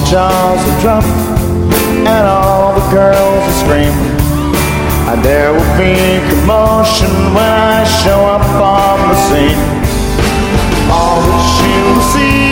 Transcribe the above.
jaws will drop and all the girls will scream. And there will be commotion when I show up on the scene. All that you will see